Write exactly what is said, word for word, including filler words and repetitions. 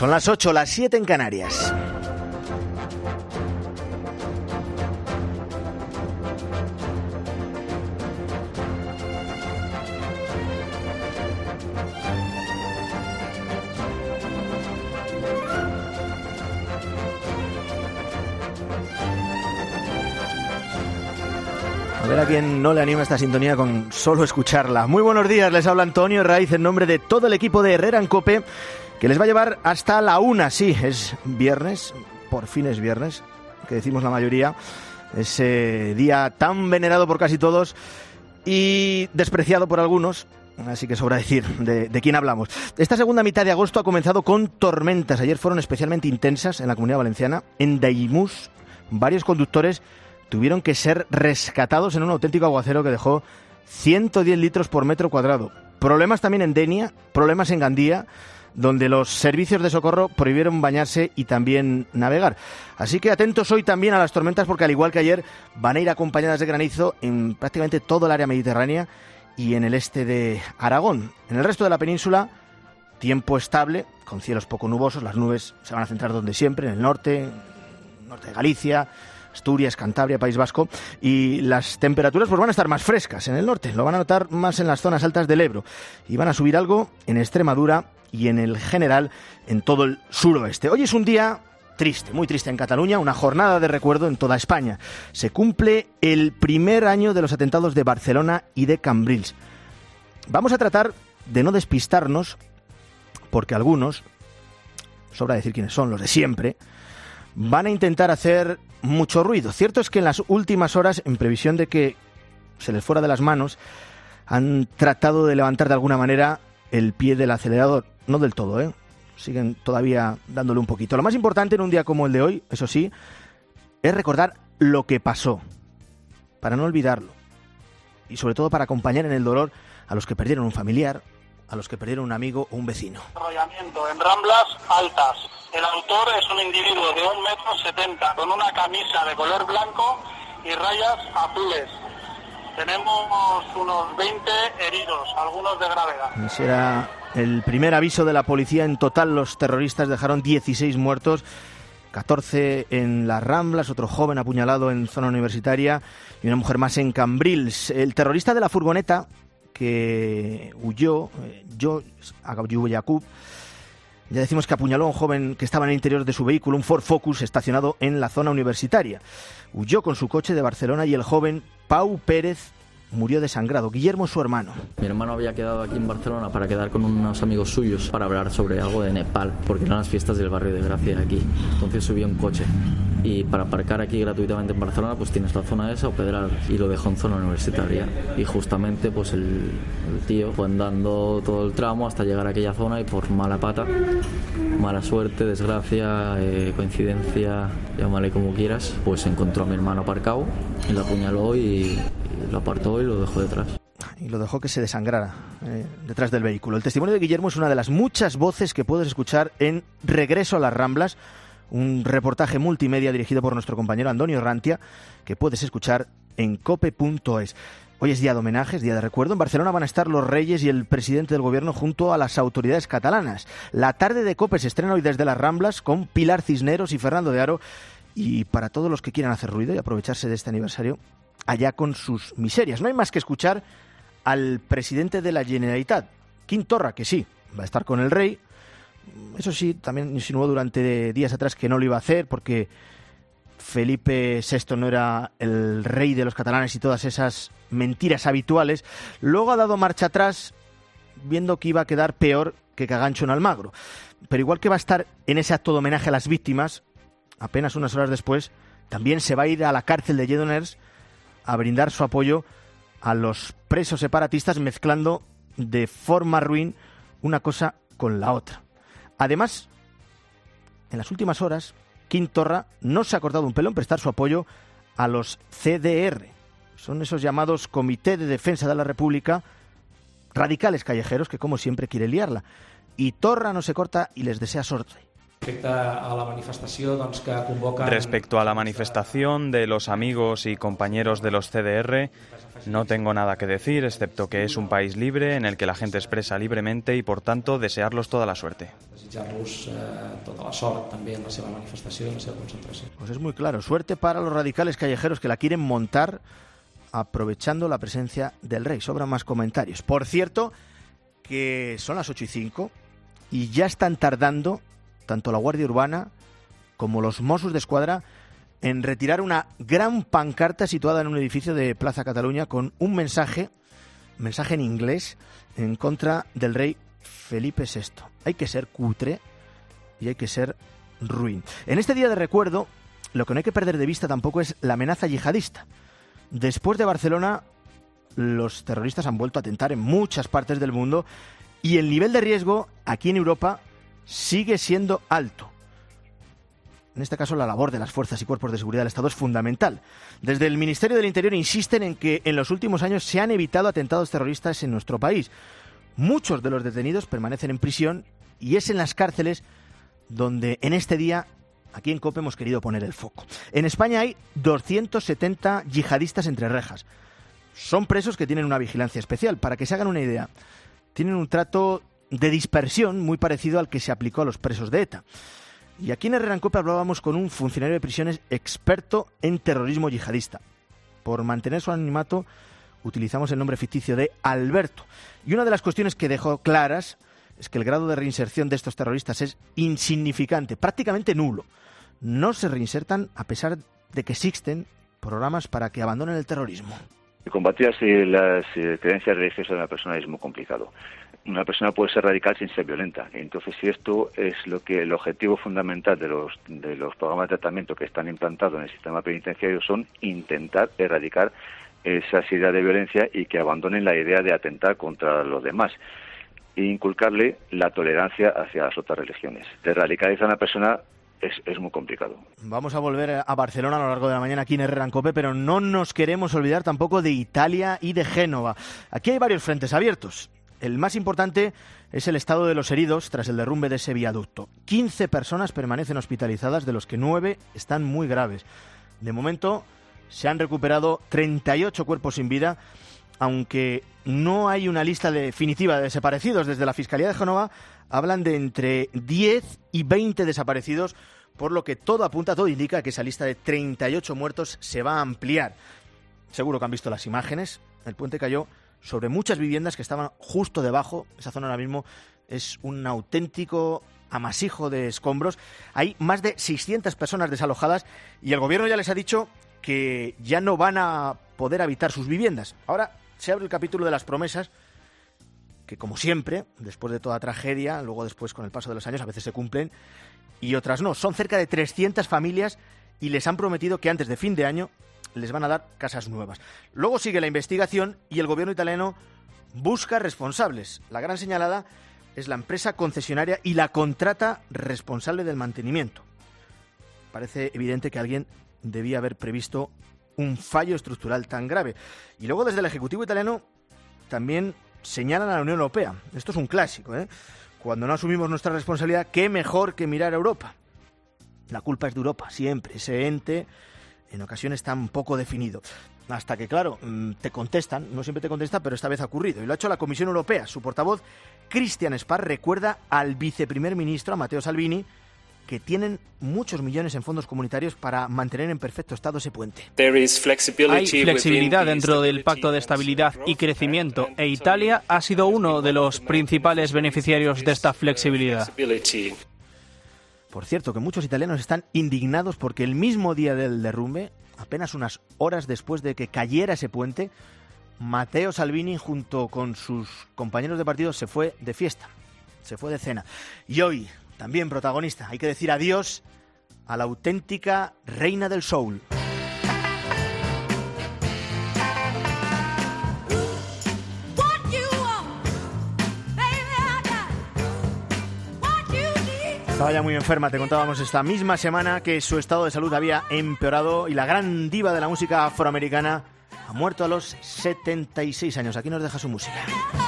Son las ocho, las siete en Canarias. A ver a quién no le anima esta sintonía con solo escucharla. Muy buenos días, les habla Antonio Raiz en nombre de todo el equipo de Herrera en Cope, que les va a llevar hasta la una. Sí, es viernes, por fin es viernes, que decimos la mayoría, ese día tan venerado por casi todos y despreciado por algunos. Así que sobra decir de, de quién hablamos. Esta segunda mitad de agosto ha comenzado con tormentas. Ayer fueron especialmente intensas en la Comunidad Valenciana. En Daimús, varios conductores tuvieron que ser rescatados en un auténtico aguacero que dejó ciento diez litros por metro cuadrado. Problemas también en Denia, problemas en Gandía, donde los servicios de socorro prohibieron bañarse y también navegar. Así que atentos hoy también a las tormentas, porque al igual que ayer van a ir acompañadas de granizo en prácticamente todo el área mediterránea y en el este de Aragón. En el resto de la península, tiempo estable, con cielos poco nubosos. Las nubes se van a centrar donde siempre, en el norte, en el norte de Galicia, Asturias, Cantabria, País Vasco, y las temperaturas pues van a estar más frescas en el norte, lo van a notar más en las zonas altas del Ebro, y van a subir algo en Extremadura y en el general en todo el suroeste. Hoy es un día triste, muy triste en Cataluña, una jornada de recuerdo en toda España. Se cumple el primer año de los atentados de Barcelona y de Cambrils. Vamos a tratar de no despistarnos, porque algunos, sobra decir quiénes son, los de siempre, van a intentar hacer mucho ruido. Cierto es que en las últimas horas, en previsión de que se les fuera de las manos, han tratado de levantar de alguna manera el pie del acelerador. No del todo, ¿eh? Siguen todavía dándole un poquito. Lo más importante en un día como el de hoy, eso sí, es recordar lo que pasó, para no olvidarlo. Y sobre todo para acompañar en el dolor a los que perdieron un familiar, a los que perdieron un amigo o un vecino. Arrollamiento en Ramblas Altas. El autor es un individuo de un metro setenta con una camisa de color blanco y rayas azules. Tenemos unos veinte heridos, algunos de gravedad. Ese era el primer aviso de la policía. En total los terroristas dejaron dieciséis muertos, catorce en las Ramblas, otro joven apuñalado en zona universitaria y una mujer más en Cambrils. El terrorista de la furgoneta que huyó, yo, Yacoub, ya decimos que apuñaló a un joven que estaba en el interior de su vehículo, un Ford Focus estacionado en la zona universitaria. Huyó con su coche de Barcelona y el joven Pau Pérez murió desangrado. Guillermo es su hermano. Mi hermano había quedado aquí en Barcelona para quedar con unos amigos suyos para hablar sobre algo de Nepal, porque eran las fiestas del barrio de Gracia de aquí. Entonces subió en coche. Y para aparcar aquí gratuitamente en Barcelona pues tienes la zona esa o Pedral, y lo dejó en zona universitaria. Y justamente pues el, el tío fue andando todo el tramo hasta llegar a aquella zona y por mala pata, mala suerte, desgracia, eh, coincidencia, llámale como quieras, pues encontró a mi hermano aparcado y lo apuñaló y lo apartó y lo dejó detrás. Y lo dejó que se desangrara eh, detrás del vehículo. El testimonio de Guillermo es una de las muchas voces que puedes escuchar en Regreso a las Ramblas, un reportaje multimedia dirigido por nuestro compañero Antonio Rantia, que puedes escuchar en cope punto es. Hoy es día de homenajes, día de recuerdo. En Barcelona van a estar los reyes y el presidente del gobierno junto a las autoridades catalanas. La tarde de Cope se estrena hoy desde las Ramblas con Pilar Cisneros y Fernando de Aro. Y para todos los que quieran hacer ruido y aprovecharse de este aniversario, allá con sus miserias. No hay más que escuchar al presidente de la Generalitat, Quim Torra, que sí, va a estar con el rey. Eso sí, también insinuó durante días atrás que no lo iba a hacer porque Felipe sexto no era el rey de los catalanes y todas esas mentiras habituales. Luego ha dado marcha atrás viendo que iba a quedar peor que Cagancho en Almagro. Pero igual que va a estar en ese acto de homenaje a las víctimas, apenas unas horas después también se va a ir a la cárcel de Lledoners a brindar su apoyo a los presos separatistas, mezclando de forma ruin una cosa con la otra. Además, en las últimas horas, Quim Torra no se ha cortado un pelo en prestar su apoyo a los C D R. Son esos llamados Comité de Defensa de la República, radicales callejeros que, como siempre, quiere liarla. Y Torra no se corta y les desea suerte. Respecto a la manifestación de los amigos y compañeros de los C D R, no tengo nada que decir, excepto que es un país libre en el que la gente expresa libremente y, por tanto, desearlos toda la suerte. desitjar-los eh, tota la sort també en la seva manifestació i en la seva concentració. Pues es muy claro, suerte para los radicales callejeros que la quieren montar aprovechando la presencia del rey. Sobran más comentarios. Por cierto, que son las ocho y cinco y ya están tardando tanto la Guardia Urbana como los Mossos d'Esquadra en retirar una gran pancarta situada en un edificio de Plaza Cataluña con un mensaje, mensaje en inglés, en contra del rey Felipe sexto. Hay que ser cutre y hay que ser ruin. En este día de recuerdo, lo que no hay que perder de vista tampoco es la amenaza yihadista. Después de Barcelona, los terroristas han vuelto a atentar en muchas partes del mundo y el nivel de riesgo aquí en Europa sigue siendo alto. En este caso, la labor de las fuerzas y cuerpos de seguridad del Estado es fundamental. Desde el Ministerio del Interior insisten en que en los últimos años se han evitado atentados terroristas en nuestro país. Muchos de los detenidos permanecen en prisión y es en las cárceles donde en este día, aquí en COPE, hemos querido poner el foco. En España hay doscientos setenta yihadistas entre rejas. Son presos que tienen una vigilancia especial. Para que se hagan una idea, tienen un trato de dispersión muy parecido al que se aplicó a los presos de ETA. Y aquí en Herrera en COPE hablábamos con un funcionario de prisiones experto en terrorismo yihadista. Por mantener su anonimato, utilizamos el nombre ficticio de Alberto. Y una de las cuestiones que dejó claras es que el grado de reinserción de estos terroristas es insignificante, prácticamente nulo. No se reinsertan a pesar de que existen programas para que abandonen el terrorismo. Combatir así las eh, creencias religiosas de una persona es muy complicado. Una persona puede ser radical sin ser violenta. Entonces, si esto es lo que el objetivo fundamental de los de los programas de tratamiento que están implantados en el sistema penitenciario son intentar erradicar esa idea de violencia y que abandonen la idea de atentar contra los demás e inculcarle la tolerancia hacia las otras religiones. De radicalizar a una persona Es, es muy complicado. Vamos a volver a Barcelona a lo largo de la mañana aquí en Herrera en COPE, pero no nos queremos olvidar tampoco de Italia y de Génova. Aquí hay varios frentes abiertos. El más importante es el estado de los heridos tras el derrumbe de ese viaducto. quince personas permanecen hospitalizadas, de los que nueve están muy graves. De momento se han recuperado treinta y ocho cuerpos sin vida, aunque no hay una lista definitiva de desaparecidos. Desde la Fiscalía de Génova hablan de entre diez y veinte desaparecidos, por lo que todo apunta, todo indica que esa lista de treinta y ocho muertos se va a ampliar. Seguro que han visto las imágenes. El puente cayó sobre muchas viviendas que estaban justo debajo. Esa zona ahora mismo es un auténtico amasijo de escombros. Hay más de seiscientas personas desalojadas y el gobierno ya les ha dicho que ya no van a poder habitar sus viviendas. Ahora se abre el capítulo de las promesas, que como siempre, después de toda tragedia, luego después con el paso de los años a veces se cumplen y otras no. Son cerca de trescientas familias y les han prometido que antes de fin de año les van a dar casas nuevas. Luego sigue la investigación y el gobierno italiano busca responsables. La gran señalada es la empresa concesionaria y la contrata responsable del mantenimiento. Parece evidente que alguien debía haber previsto un fallo estructural tan grave. Y luego desde el Ejecutivo italiano también señalan a la Unión Europea. Esto es un clásico, ¿eh? Cuando no asumimos nuestra responsabilidad, ¿qué mejor que mirar a Europa? La culpa es de Europa, siempre. Ese ente en ocasiones tan poco definido. Hasta que, claro, te contestan, no siempre te contesta, pero esta vez ha ocurrido. Y lo ha hecho la Comisión Europea. Su portavoz, Christian Spar, recuerda al viceprimer ministro, a Matteo Salvini, que tienen muchos millones en fondos comunitarios para mantener en perfecto estado ese puente. Hay flexibilidad dentro del Pacto de Estabilidad y Crecimiento e Italia ha sido uno de los principales beneficiarios de esta flexibilidad. Por cierto, que muchos italianos están indignados porque el mismo día del derrumbe, apenas unas horas después de que cayera ese puente, Matteo Salvini junto con sus compañeros de partido se fue de fiesta, se fue de cena. Y hoy, también protagonista, hay que decir adiós a la auténtica reina del soul. Estaba ya muy enferma, te contábamos esta misma semana que su estado de salud había empeorado y la gran diva de la música afroamericana ha muerto a los setenta y seis años. Aquí nos deja su música.